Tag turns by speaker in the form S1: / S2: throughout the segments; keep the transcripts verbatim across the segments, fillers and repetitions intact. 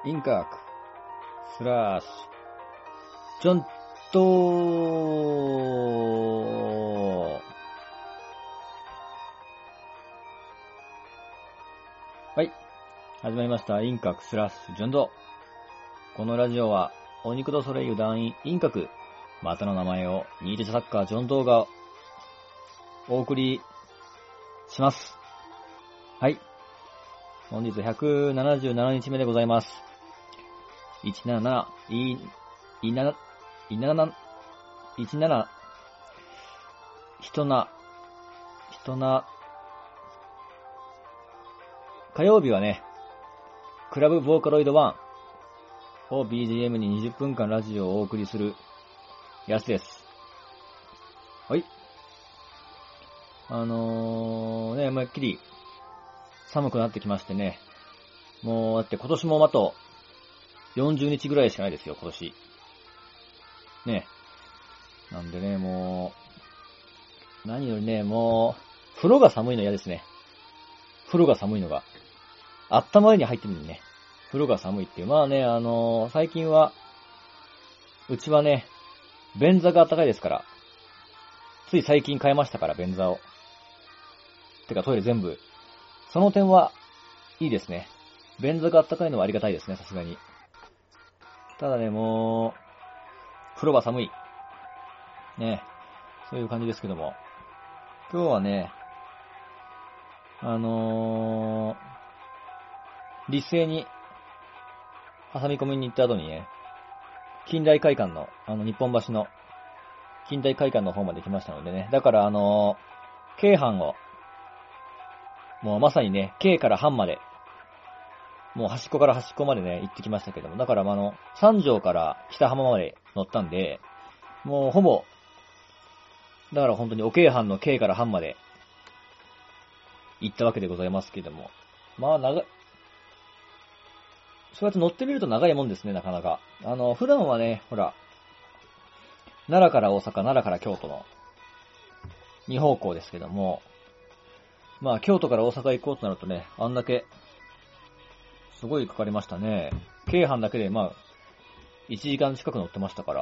S1: インカーク、スラッシュ、ジョントー。はい。始まりました。インカーク、スラッシュ、ジョントー。このラジオは、お肉とソレイユ団員、インカク、またの名前を、ニートサッカー、ジョントーが、お送りします。はい。本日ひゃくななじゅうななにちめでございます。いちななな、い、いなな、いなな、いちなな、ひとな、ひとな、火曜日はね、クラブボーカロイドワンを ビージーエム ににじゅっぷんかんラジオをお送りするやつです。はい。あのー、ね、まっきり寒くなってきましてね、もうだって今年もあとよんじゅうにちぐらいしかないですよ、今年。ね。なんでね、もう、何よりね、もう、風呂が寒いの嫌ですね。風呂が寒いのが。あったまりに入ってるのにね、風呂が寒いっていう。まあね、あのー、最近は、うちはね、便座が暖かいですから、つい最近変えましたから、便座を。てかトイレ全部。その点は、いいですね。便座が暖かいのはありがたいですね、さすがに。ただね、もう、風呂は寒い。ね、そういう感じですけども。今日はね、あのー、立盛に、挟み込みに行った後にね、近代会館の、あの、日本橋の、近代会館の方まで来ましたのでね。だからあのー、京阪を、もうまさにね、京から阪まで、もう端っこから端っこまでね、行ってきましたけども。だからあの、三条から北浜まで乗ったんで、もうほぼ、だから本当にお京阪の京から阪まで行ったわけでございますけども。まあ長い、そうやって乗ってみると長いもんですね、なかなか。あの、普段はね、ほら、奈良から大阪、奈良から京都のに方向ですけども、まあ京都から大阪行こうとなるとね、あんだけ、すごいかかりましたね。京阪だけでまあ、いちじかん近く乗ってましたから。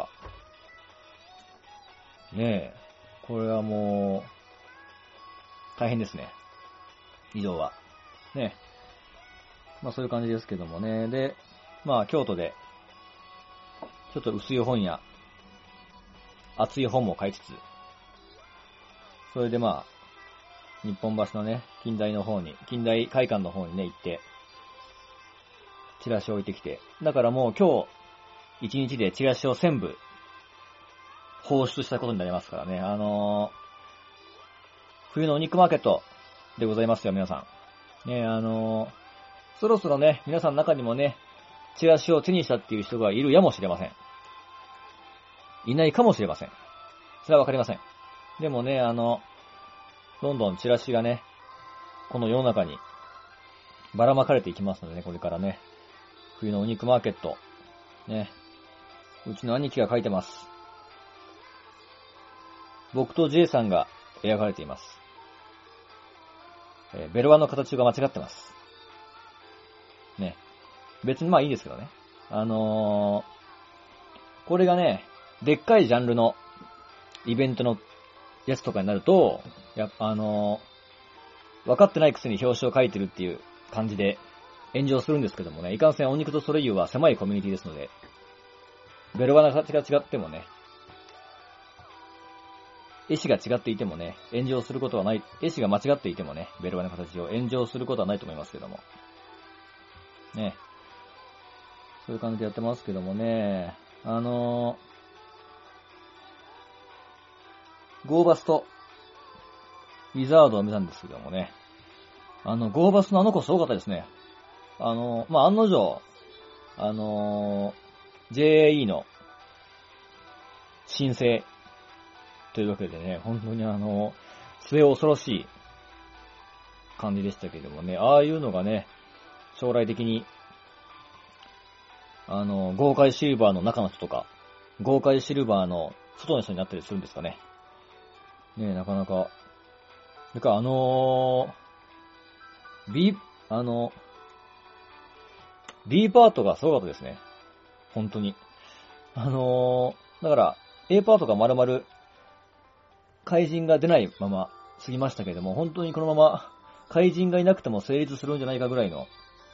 S1: ねえ、これはもう、大変ですね。移動は。ねえ。まあそういう感じですけどもね。で、まあ京都で、ちょっと薄い本や、厚い本も買いつつ、それでまあ、日本橋のね、近代の方に、近代会館の方にね、行って、チラシを置いてきて。だからもう今日、一日でチラシをせんぶ、放出したことになりますからね。あのー、冬のお肉マーケットでございますよ、皆さん。ね、あのー、そろそろね、皆さんの中にもね、チラシを手にしたっていう人がいるやもしれません。いないかもしれません。それはわかりません。でもね、あの、どんどんチラシがね、この世の中にばらまかれていきますのでね、これからね。冬のお肉マーケット。ね。うちの兄貴が書いてます。僕と J さんが描かれています。えー、ベロアの形が間違ってます。ね。別にまあいいですけどね。あのー、これがね、でっかいジャンルのイベントのやつとかになると、やっぱあのー、分かってないくせに表紙を書いてるっていう感じで炎上するんですけどもね、いかんせんお肉とソレイユは狭いコミュニティですので、ベロアの形が違ってもね、絵師が違っていてもね、炎上することはない、絵師が間違っていてもね、ベロアの形を炎上することはないと思いますけども。ね。そういう感じでやってますけどもね、あのー、ゴーバスと、ウィザードを見たんですけどもね、あの、ゴーバスのあの子すごかったですね。あのー、まあ、案の定、あのー、ジェイエーイー の申請というわけでね、本当にあの、末恐ろしい感じでしたけどもね、ああいうのがね、将来的に、あの、豪快シルバーの中の人とか、豪快シルバーの外の人になったりするんですかね。ねえ、なかなか。だからあのー、B、あの、 B パートがすごかったですね。本当に。あのー、だから、A パートが丸々、怪人が出ないまま過ぎましたけれども、本当にこのまま、怪人がいなくても成立するんじゃないかぐらいの、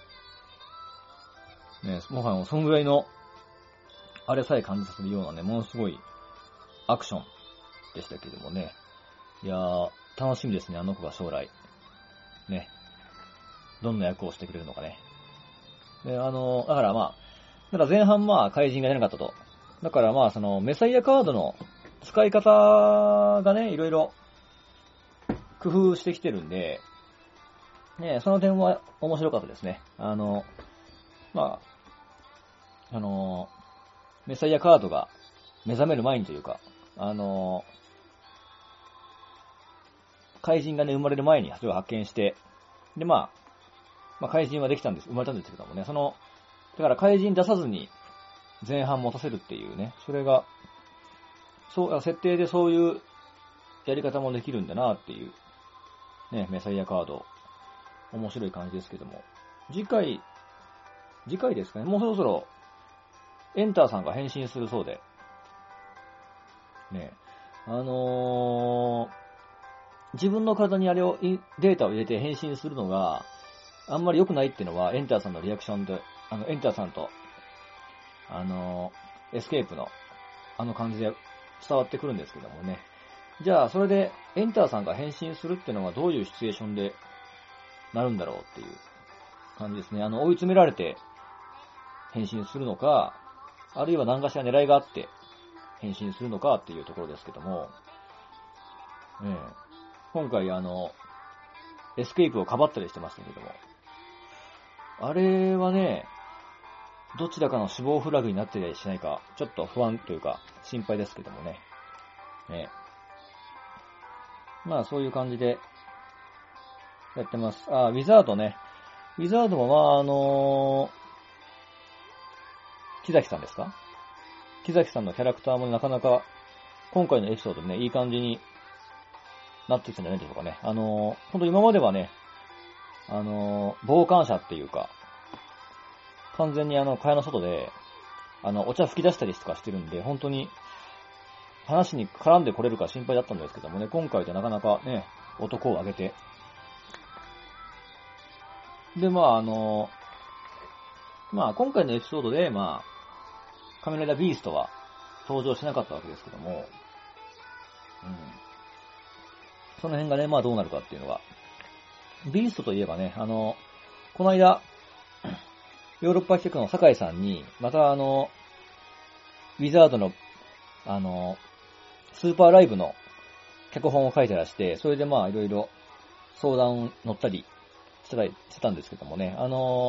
S1: ね、もはやそのぐらいの、あれさえ感じさせるようなね、ものすごい、アクションでしたけれどもね。いやー、楽しみですね、あの子が将来。ね。どんな役をしてくれるのかね。で、あのー、だからまあ、だから前半まあ怪人が出なかったと。だからまあそのメサイアカードの使い方がね、いろいろ工夫してきてるんで、ね、その点は面白かったですね。あの、まあ、あの、メサイアカードが目覚める前にというか、あの、怪人がね、生まれる前にそれを発見して、でまあ、まあ怪人はできたんです、生まれたんですけどもね、その、だから怪人出さずに前半持たせるっていうね、それが、そう、設定でそういうやり方もできるんだなっていう、ね、メサイアカード、面白い感じですけども。次回、次回ですかね、もうそろそろ、エンターさんが変身するそうで、ね、あのー、自分の体にあれを、データを入れて変身するのが、あんまり良くないっていうのは、エンターさんのリアクションで、あの、エンターさんと、あのー、エスケープの、あの感じで伝わってくるんですけどもね。じゃあ、それで、エンターさんが変身するっていうのはどういうシチュエーションでなるんだろうっていう感じですね。あの、追い詰められて変身するのか、あるいは何かしら狙いがあって変身するのかっていうところですけども、ねえ、今回あの、エスケープをかばったりしてましたけども、あれはね、どちらかの死亡フラグになってたりしないか、ちょっと不安というか心配ですけどもね。ね、まあそういう感じでやってます。あ、ウィザードね。ウィザードもまああのー、木崎さんですか？木崎さんのキャラクターもなかなか今回のエピソードね、いい感じになってきたんじゃないでしょうかね。あのー、ほんと今まではね、あのー、傍観者っていうか、完全にあの、蚊帳の外で、あの、お茶吹き出したりとかしてるんで、本当に、話に絡んでこれるか心配だったんですけどもね、今回でなかなかね、男を挙げて。で、まああの、まあ今回のエピソードで、まあ、仮面ライダービーストは登場しなかったわけですけども、うん。その辺がね、まあどうなるかっていうのが。ビーストといえばね、あの、この間、ヨーロッパ企画の酒井さんに、またあの、ウィザードの、あの、スーパーライブの脚本を書いてらして、それでまあいろいろ相談乗ったりしてたりしてたんですけどもね、あの、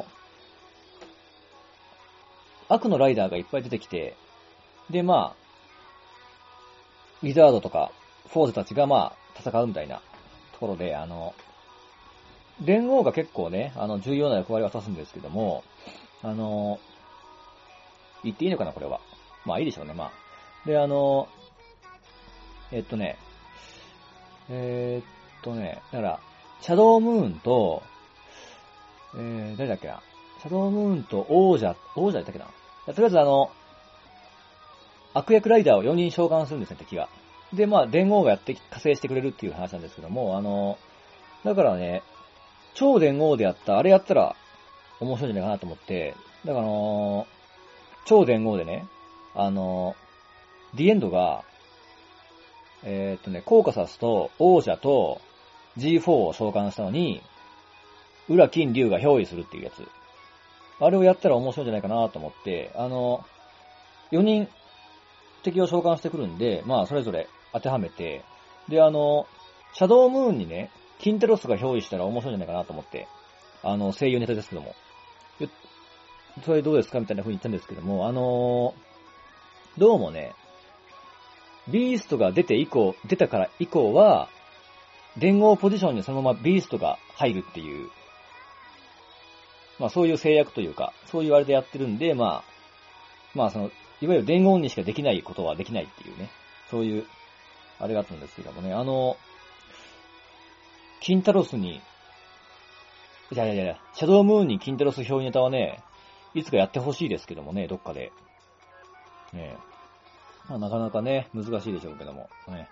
S1: 悪のライダーがいっぱい出てきて、でまあ、ウィザードとかフォーゼたちがまあ戦うみたいなところで、あの、連合が結構ね、あの、重要な役割を果たすんですけども、あの、言っていいのかな、これは。まあいいでしょうね、まあ。で、あの、えっとね、えー、っとね、だから、シャドームーンと、えー、誰だっけな。シャドームーンと王者、王者だったっけな。とりあえずあの、悪役ライダーをよにん召喚するんですね、敵が。で、まあ、連合がやって、加勢してくれるっていう話なんですけども、あの、だからね、超連合でやった、あれやったら面白いんじゃないかなと思って、だからあのー、超連合でね、あのー、ディエンドが、えー、っとね、コーカサスと王者と ジーフォー を召喚したのに、裏金龍が憑依するっていうやつ。あれをやったら面白いんじゃないかなと思って、あのー、よにん敵を召喚してくるんで、まあそれぞれ当てはめて、であのー、シャドームーンにね、キンテロスが憑依したら面白いんじゃないかなと思って、あの、声優ネタですけども。それどうですかみたいな風に言ったんですけども、あのー、どうもね、ビーストが出て以降、出たから以降は、連合ポジションにそのままビーストが入るっていう、まあそういう制約というか、そういうあれでやってるんで、まあ、まあその、いわゆる連合にしかできないことはできないっていうね、そういう、あれがあったんですけどもね、あの、キンタロスに、いやいやいや、シャドームーンにキンタロス表ネタはね、 いつかやってほしいですけどもね、どっかで。ねまあ、なかなかね、難しいでしょうけども。ね、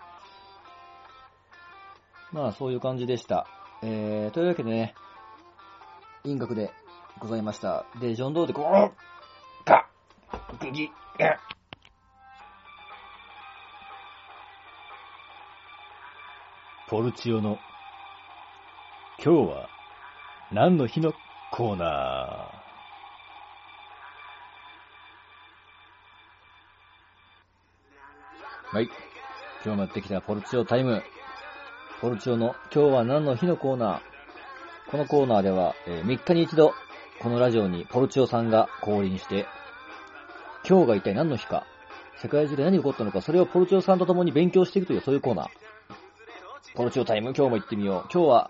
S1: まあ、そういう感じでした。えー、というわけでね、音楽でございました。で、ジョン・ドーで、こう、ガッ、グギ、ガッ。ポルチオの、今日は何の日のコーナー。はい。今日もやってきたポルチオタイム。ポルチオの今日は何の日のコーナー。このコーナーでは、えー、みっかに一度、このラジオにポルチオさんが降臨して、今日が一体何の日か、世界中で何が起こったのか、それをポルチオさんと共に勉強していくという、そういうコーナー。ポルチオタイム、今日も行ってみよう。今日は、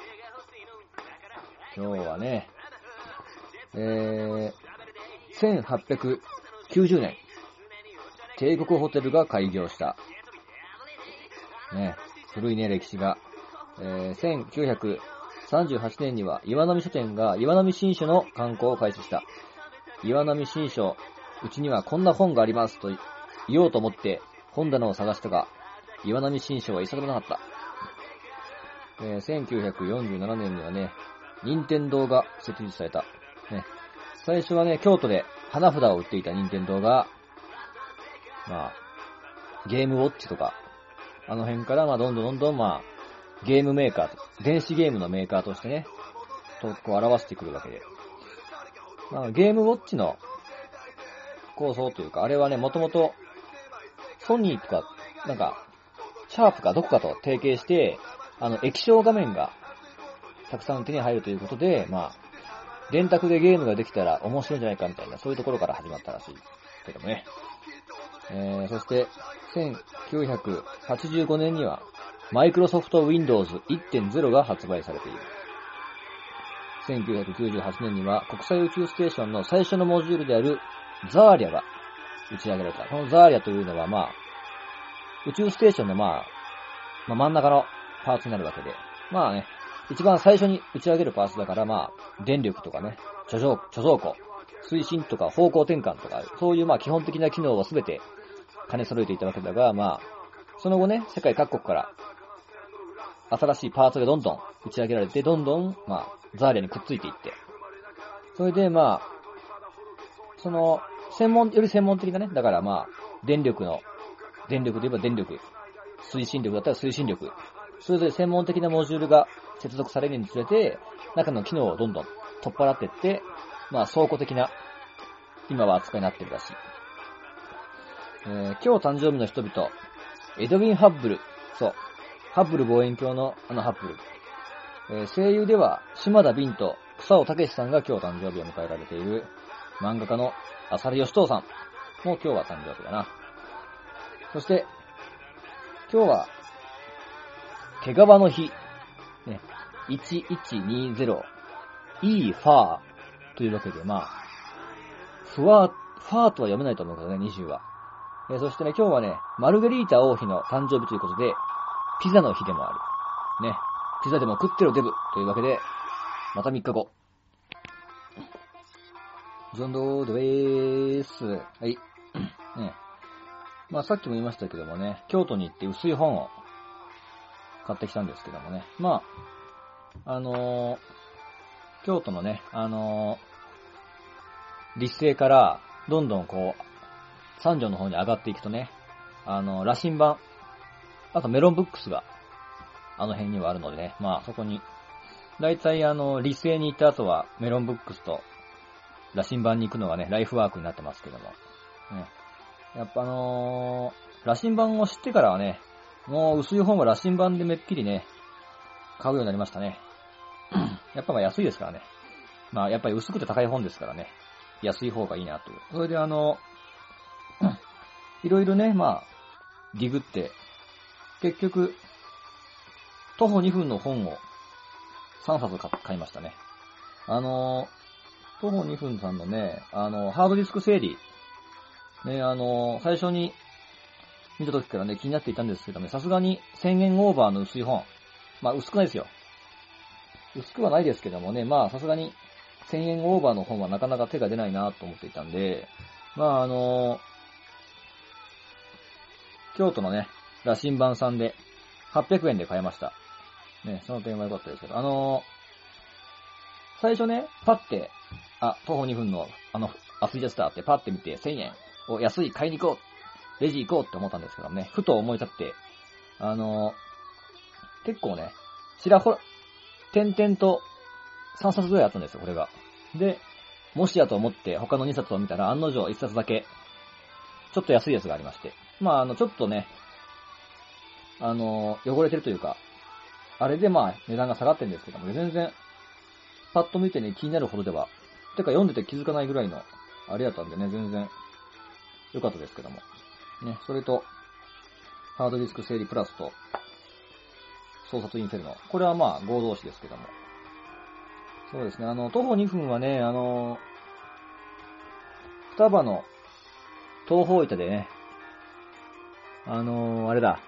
S1: 今日はね、えー、せんはっぴゃくきゅうじゅうねん、帝国ホテルが開業した。ね、古いね、歴史が。えー、せんきゅうひゃくさんじゅうはちねんには岩波書店が岩波新書の刊行を開始した。岩波新書、うちにはこんな本がありますと言おうと思って本棚を探したが、岩波新書は一冊もなかった。えー、せんきゅうひゃくよんじゅうななねんにはね、任天堂が設立された。ね、最初はね、京都で花札を売っていた任天堂が、まあ、ゲームウォッチとか、あの辺からまあどんどんどんどんまあ、ゲームメーカー、電子ゲームのメーカーとしてね、とこう表してくるわけで。まあ、ゲームウォッチの構想というか、あれはね、もともとソニーとか、なんか、シャープかどこかと提携して、あの、液晶画面がたくさん手に入るということで、まあ、電卓でゲームができたら面白いんじゃないかみたいな、そういうところから始まったらしいけどもね。えー、そして、せんきゅうひゃくはちじゅうごねんには、マイクロソフト ウィンドウズいってんゼロ が発売されている。せんきゅうひゃくきゅうじゅうはちねんには、国際宇宙ステーションの最初のモジュールである、ザーリャが打ち上げられた。このザーリャというのは、まあ、宇宙ステーションのまあ、まあ、真ん中のパーツになるわけで、まあね、一番最初に打ち上げるパーツだから、まあ、電力とかね、貯蔵、貯蔵庫、推進とか方向転換とか、そういうまあ基本的な機能をすべて兼ね揃えていたわけだが、まあ、その後ね、世界各国から新しいパーツがどんどん打ち上げられて、どんどん、まあ、ザーリャにくっついていって、それでまあ、その、専門、より専門的なね、だからまあ、電力の、電力といえば電力、推進力だったら推進力、それぞれ専門的なモジュールが接続されるにつれて、中の機能をどんどん取っ払っていって、まあ、倉庫的な、今は扱いになってるらしい。えー、今日誕生日の人々、エドウィン・ハッブル、そう、ハッブル望遠鏡のあのハッブル。えー、声優では、島田敏と草尾武さんが今日誕生日を迎えられている、漫画家の浅利義藤さんも今日は誕生日だな。そして、今日は、毛皮の日、ね、いちいちにゼロ、イーファーというわけで、まあ、フワー、ファーとは読めないと思うけどね、にじゅうは。えー、そしてね、今日はね、マルゲリータ王妃の誕生日ということで、ピザの日でもある。ね、ピザでも食ってろデブというわけで、またみっかご。ジョンドードーす。はい。ね。まあさっきも言いましたけどもね、京都に行って薄い本を買ってきたんですけどもね。まあ、あのー、京都のね、あのー、立政からどんどんこう、三条の方に上がっていくとね、あのー、羅針盤、あとメロンブックスがあの辺にはあるのでね、まあそこに、だいたいあの、立政に行った後はメロンブックスと羅針盤に行くのがね、ライフワークになってますけども。ね、やっぱあのー、羅針盤を知ってからはね、もう薄い本は羅針盤でめっきりね、買うようになりましたね。やっぱまあ安いですからね。まあやっぱり薄くて高い本ですからね、安い方がいいなという。それであの、いろいろね、まあ、ディグって、結局、徒歩にふんの本をさんさつ買いましたね。あのー、徒歩にふんさんのね、あのー、ハードディスク整理。ね、あのー、最初に見た時からね、気になっていたんですけどね、さすがにせんえんオーバーの薄い本。まあ、薄くないですよ。薄くはないですけどもね、まあ、さすがにせんえんオーバーの本はなかなか手が出ないなと思っていたんで、まああの、京都のね、羅針盤さんではっぴゃくえんで買えました。ね、その点は良かったですけど、あの、最初ね、パッて、あ、徒歩にふんの、あの、アスリートスターってパッて見てせんえんを安い買いに行こう、レジ行こうって思ったんですけどね、ふと思い立って、あの、結構ね、ちらほら、点々とさんさつぐらいあったんですよ、これが。で、もしやと思って他のにさつを見たら案の定いっさつだけ、ちょっと安いやつがありまして。まあ、あの、ちょっとね、あの、汚れてるというか、あれでまあ、値段が下がってるんですけども、全然、パッと見てね、気になるほどでは、てか読んでて気づかないぐらいの、あれやったんでね、全然、良かったですけども。ね、それと、ハードディスク整理プラスと、創殺インフェルノ。これはまあ、合同誌ですけども。そうですね、あの、徒歩にふんはね、あの、双葉の東方板でね、あのー、あれだ、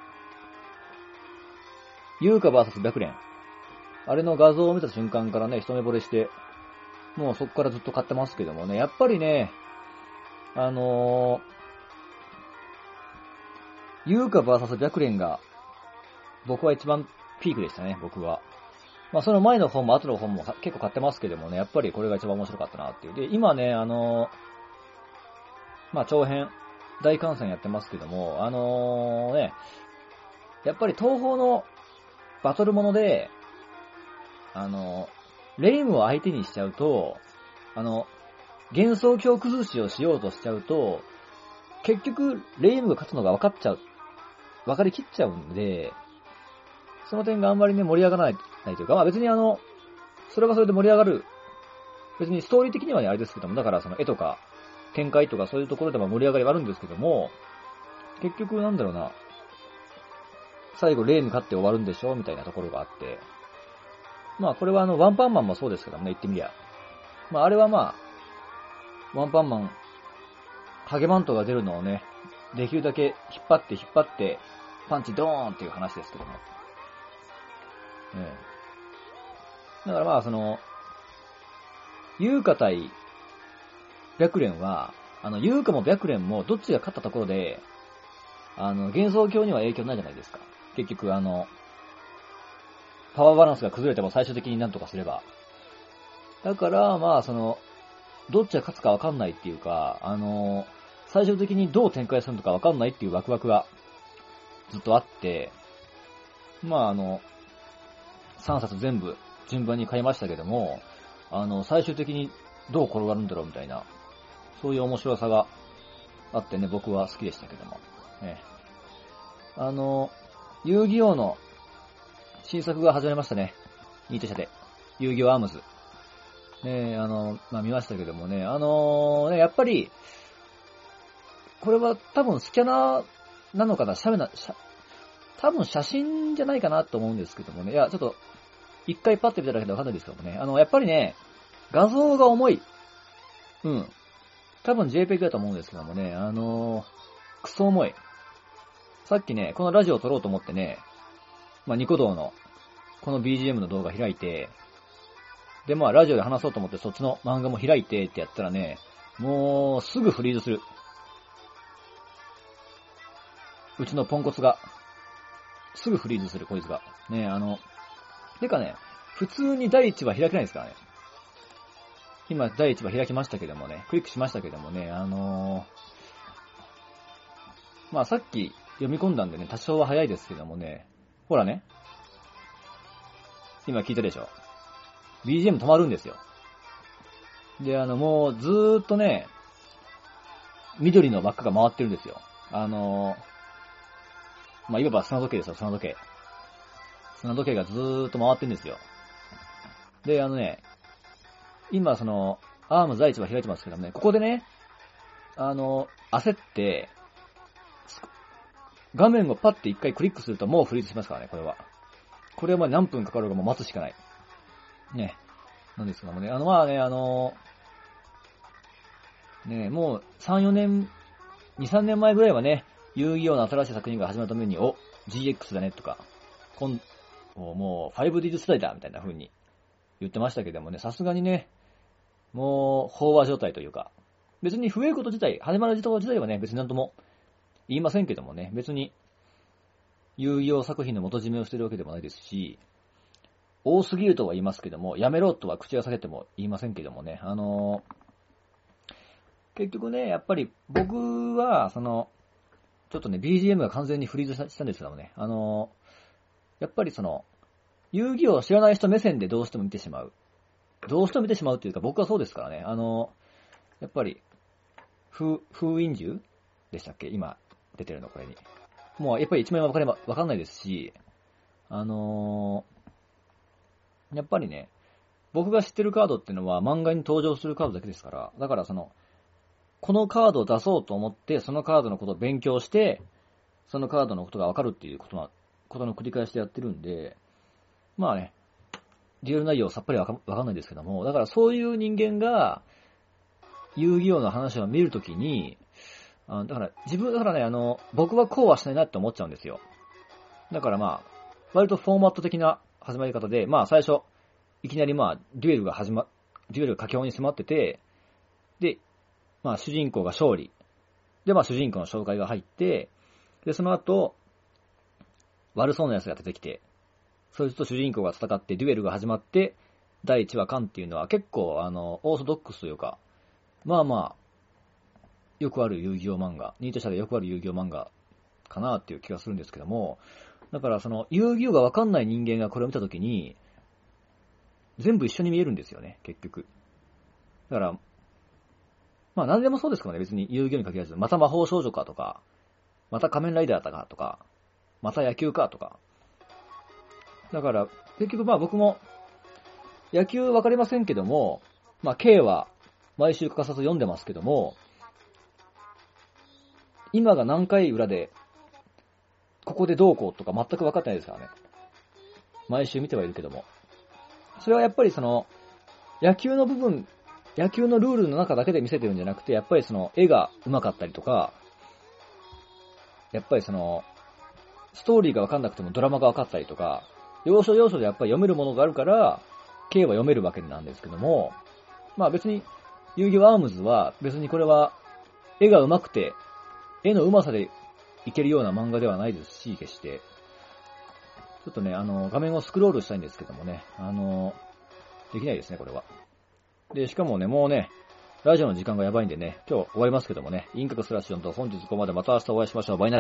S1: 優香 ブイエス 白蓮。あれの画像を見た瞬間からね、一目惚れして、もうそこからずっと買ってますけどもね、やっぱりね、あのー、優香 ブイエス 白蓮が、僕は一番ピークでしたね、僕は。まあその前の本も後の本も結構買ってますけどもね、やっぱりこれが一番面白かったなっていう。で、今ね、あのー、まあ長編、大観戦やってますけども、あのー、ね、やっぱり東方のバトルもので、あのー、レイムを相手にしちゃうと、あの、幻想郷崩しをしようとしちゃうと、結局、レイムが勝つのが分かっちゃう、分かりきっちゃうんで、その点があんまりね、盛り上がらない、ないというか、まあ別にあの、それはそれで盛り上がる、別にストーリー的にはね、あれですけども、だからその絵とか、展開とかそういうところでも盛り上がりはあるんですけども、結局なんだろうな、最後レイム勝って終わるんでしょみたいなところがあって、まあこれはあの、ワンパンマンもそうですけどもね、言ってみりゃ。まああれはまあ、ワンパンマン、ハゲマントが出るのをね、できるだけ引っ張って引っ張って、パンチドーンっていう話ですけども。ええ。だからまあその、優香対白蓮は、あの、優香も白蓮もどっちが勝ったところで、あの、幻想郷には影響ないじゃないですか。結局あの、パワーバランスが崩れても最終的になんとかすれば。だからまあその、どっちが勝つかわかんないっていうか、あの、最終的にどう展開するのかわかんないっていうワクワクがずっとあって、まああの、さんさつ全部順番に買いましたけども、あの、最終的にどう転がるんだろうみたいな、そういう面白さがあってね、僕は好きでしたけども。ね、あの、遊戯王の新作が始まりましたね。ニート社で。遊戯王アームズ。ねあの、まあ、見ましたけどもね、あのー、ね、やっぱり、これは多分スキャナーなのかな、シャメな、シャ多分写真じゃないかなと思うんですけどもね、いや、ちょっと、一回パッて見ただけでわかんないですけどもね、あの、やっぱりね、画像が重い。うん。多分 JPEG だと思うんですけどもね、あのー、クソ重い。さっきね、このラジオを撮ろうと思ってね、まあ、ニコ動の、この ビージーエム の動画開いて、で、まあ、ラジオで話そうと思ってそっちの漫画も開いてってやったらね、もう、すぐフリーズする。うちのポンコツが、すぐフリーズする、こいつが。ね、あの、てかね、普通に第一話開けないですからね。今、第一話開きましたけどもね、クリックしましたけどもね、あのー、まあ、さっき読み込んだんでね、多少は早いですけどもね、ほらね、今聞いたでしょ。ビージーエム 止まるんですよ。で、あの、もうずーっとね、緑の輪っかが回ってるんですよ。あのー、まあ、いわば砂時計ですよ、砂時計。砂時計がずーっと回ってるんですよ。で、あのね、今その、アーム第一話開いてますけどね、ここでね、あのー、焦って、画面をパッて一回クリックするともうフリーズしますからね、これは。これはまあ何分かかるかも待つしかない。ね。なんですけどもね、あのまあね、あのー、ね、もうさん、よねん、に、さんねんまえぐらいはね、遊戯王の新しい作品が始まるために、お、ジーエックス だねとか、こんもう ファイブディー 世代だみたいな風に言ってましたけどもね、さすがにね、 もう、飽和状態というか、別に増えること自体、始まること自体はね、別になんとも言いませんけどもね、別に、遊戯王作品の元締めをしてるわけでもないですし、多すぎるとは言いますけども、やめろとは口が裂けても言いませんけどもね、あのー、結局ね、やっぱり僕は、その、ちょっとね、ビージーエム が完全にフリーズしたんですけどもね、あのー、やっぱりその、遊戯王を知らない人目線でどうしても見てしまう。どうしても見てしまうというか、僕はそうですからね、あのー、やっぱり、封、封印銃でしたっけ今出てるのこれに。もうやっぱり一枚もわかれば、わかんないですし、あのー、やっぱりね、僕が知ってるカードっていうのは漫画に登場するカードだけですから、だからその、このカードを出そうと思って、そのカードのことを勉強して、そのカードのことがわかるっていうことな、ことの繰り返しでやってるんで、まあね、リアル内容さっぱりわか、わかんないですけども、だからそういう人間が、遊戯王の話を見るときに、あだから、自分、だからね、あの、僕はこうはしないなって思っちゃうんですよ。だからまあ、割とフォーマット的な始まり方で、まあ最初、いきなりまあ、デュエルが始ま、デュエルが佳境に迫ってて、で、まあ主人公が勝利。で、まあ主人公の紹介が入って、で、その後、悪そうな奴が出てきて、そいつと主人公が戦ってデュエルが始まって、だいいちわ完っていうのは結構、あの、オーソドックスというか、まあまあ、よくある遊戯王漫画、ニート社でよくある遊戯王漫画かなっていう気がするんですけども、だからその遊戯王がわかんない人間がこれを見たときに、全部一緒に見えるんですよね、結局。だから、まあ何でもそうですからね、別に遊戯王に限らず、また魔法少女かとか、また仮面ライダーだかとか、また野球かとか。だから、結局まあ僕も、野球わかりませんけども、まあ K は毎週欠かさず読んでますけども、今が何回裏で、ここでどうこうとか全く分かってないですからね。毎週見てはいるけども。それはやっぱりその、野球の部分、野球のルールの中だけで見せてるんじゃなくて、やっぱりその、絵が上手かったりとか、やっぱりその、ストーリーが分かんなくてもドラマが分かったりとか、要所要所でやっぱり読めるものがあるから、K は読めるわけなんですけども、まあ別に、遊戯王アームズは別にこれは、絵が上手くて、絵の上手さでいけるような漫画ではないですし、決して。ちょっとね、あの、画面をスクロールしたいんですけどもね、あの、できないですね、これは。で、しかもね、もうね、ラジオの時間がやばいんでね、今日終わりますけどもね、インカクスラッシュンと本日ここまでまた明日お会いしましょう。バイナ